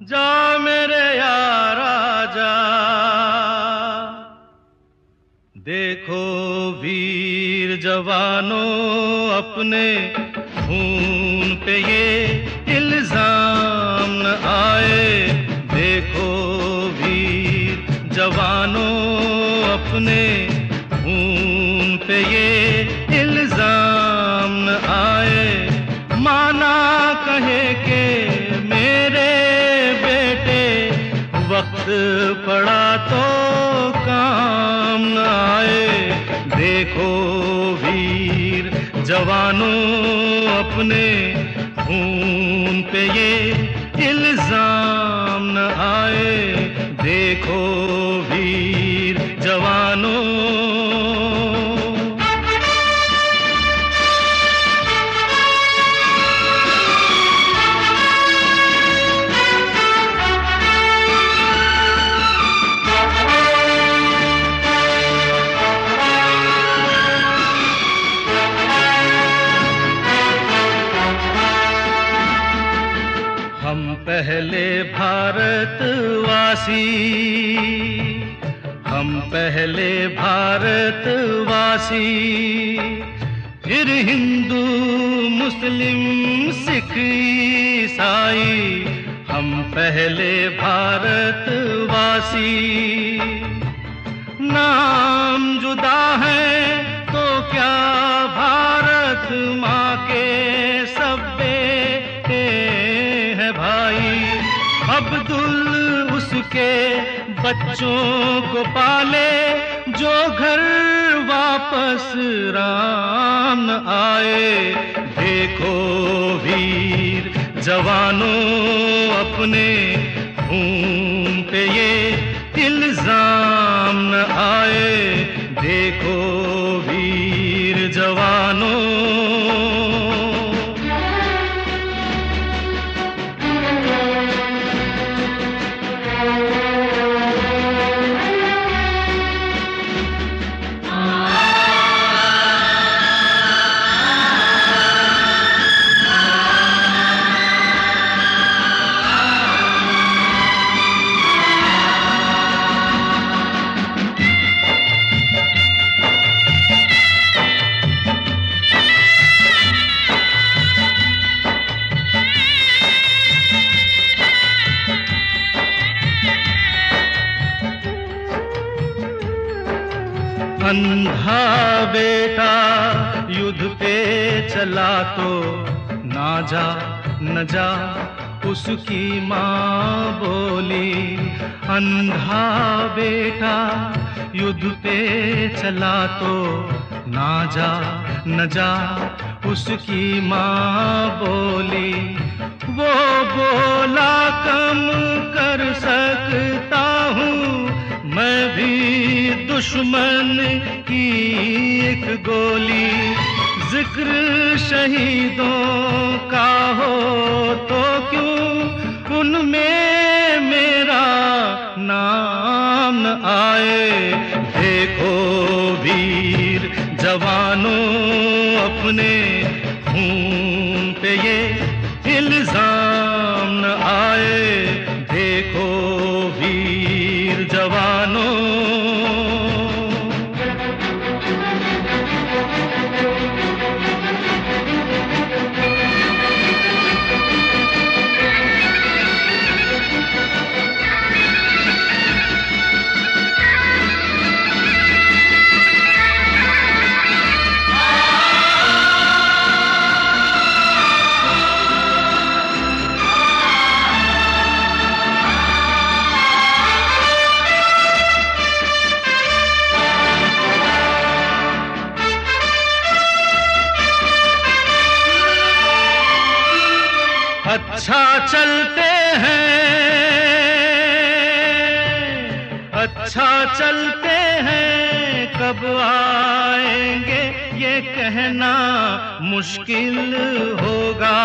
जा मेरे यारा जा, देखो वीर जवानों अपने खून पे ये इल्जाम न आए। देखो वीर जवानों अपने खून पे ये इल्जाम न आए। माना कहे के मेरे बेटे वक्त पड़ा तो काम न आए। देखो वीर जवानों अपने खून पे ये इल्जाम न आए। देखो वीर जवानों। हम पहले भारतवासी, हम पहले भारतवासी, फिर हिंदू मुस्लिम सिख ईसाई। हम पहले भारतवासी, नाम जुदा है तो क्या भारत माँ के सब बेटे हैं भाई। अब्दुल उसके बच्चों को पाले जो घर वापस राम न आए। देखो वीर जवानों अपने खून पे ये इल्जाम न आए। देखो वीर जवानों। अंधा बेटा युद्ध पे चला तो ना जा न जा उसकी माँ बोली। अंधा बेटा युद्ध पे चला तो ना जा न जा उसकी माँ बोली। वो बोला कम कर सकता हूँ मैं भी दुश्मन की एक गोली। जिक्र शहीदों का हो तो क्यों उनमें मेरा नाम न आए। देखो वीर जवानों अपने खून पे ये इल्जाम न आए। देखो वीर जवानों। अच्छा चलते हैं, अच्छा चलते हैं, कब आएंगे ये कहना मुश्किल होगा।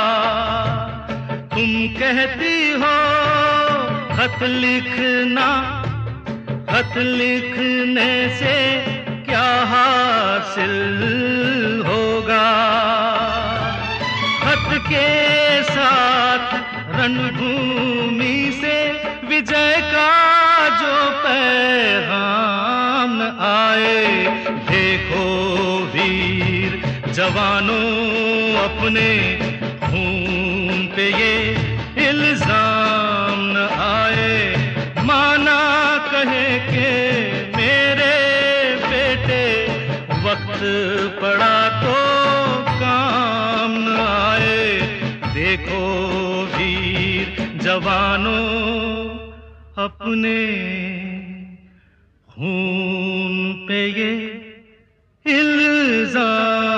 तुम कहती हो खत लिखना, खत लिखने से क्या हासिल होगा। खत के साथ रणभूमि से विजय का जो पैगाम न आए। देखो वीर जवानों अपने खून पे ये इल्जाम न आए। माना कहे के मेरे बेटे वक्त पड़ा तो काम न आए। देखो वीर जवानों अपने खून पे ये इल्जाम